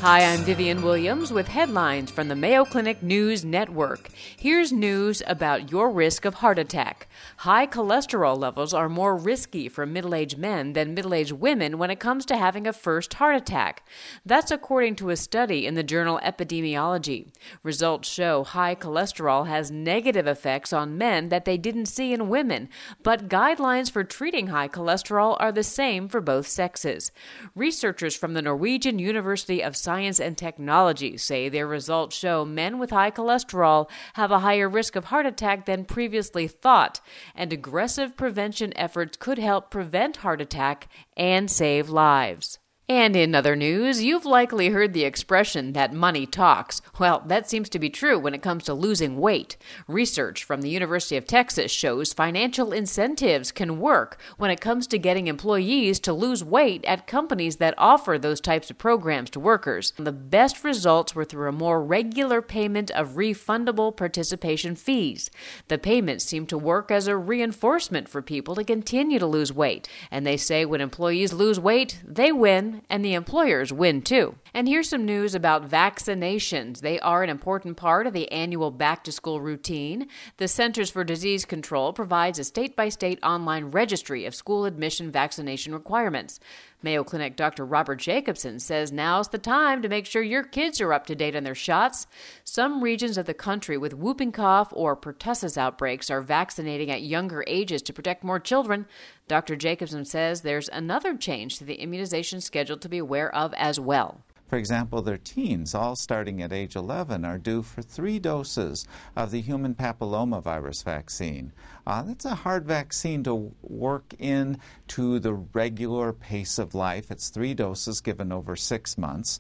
Hi, I'm Vivian Williams with headlines from the Mayo Clinic News Network. Here's news about your risk of heart attack. High cholesterol levels are more risky for middle-aged men than middle-aged women when it comes to having a first heart attack. That's according to a study in the journal Epidemiology. Results show high cholesterol has negative effects on men that they didn't see in women, but guidelines for treating high cholesterol are the same for both sexes. Researchers from the Norwegian University of Science and Technology say their results show men with high cholesterol have a higher risk of heart attack than previously thought, and aggressive prevention efforts could help prevent heart attack and save lives. And in other news, you've likely heard the expression that money talks. Well, that seems to be true when it comes to losing weight. Research from the University of Texas shows financial incentives can work when it comes to getting employees to lose weight at companies that offer those types of programs to workers. The best results were through a more regular payment of refundable participation fees. The payments seem to work as a reinforcement for people to continue to lose weight. And they say when employees lose weight, they win. And the employers win too. And here's some news about vaccinations. They are an important part of the annual back-to-school routine. The Centers for Disease Control provides a state-by-state online registry of school admission vaccination requirements. Mayo Clinic Dr. Robert Jacobson says now's the time to make sure your kids are up to date on their shots. Some regions of the country with whooping cough or pertussis outbreaks are vaccinating at younger ages to protect more children. Dr. Jacobson says there's another change to the immunization schedule to be aware of as well. For example, their teens, all starting at age 11, are due for 3 doses of the human papillomavirus vaccine. That's a hard vaccine to work into the regular pace of life. It's 3 doses given over 6 months.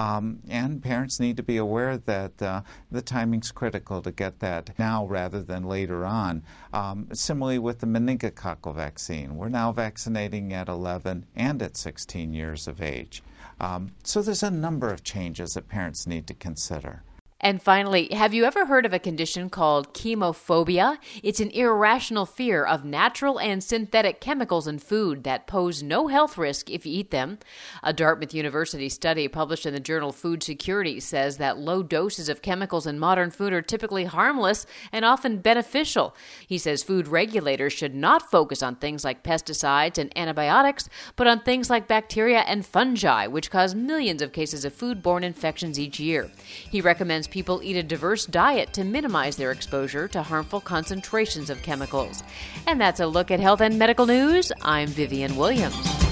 And parents need to be aware that the timing's critical to get that now rather than later on. Similarly with the meningococcal vaccine, we're now vaccinating at 11 and at 16 years of age. So there's a number of changes that parents need to consider. And finally, have you ever heard of a condition called chemophobia? It's an irrational fear of natural and synthetic chemicals in food that pose no health risk if you eat them. A Dartmouth University study published in the journal Food Security says that low doses of chemicals in modern food are typically harmless and often beneficial. He says food regulators should not focus on things like pesticides and antibiotics, but on things like bacteria and fungi, which cause millions of cases of foodborne infections each year. He recommends people eat a diverse diet to minimize their exposure to harmful concentrations of chemicals. And that's a look at health and medical news. I'm Vivian Williams.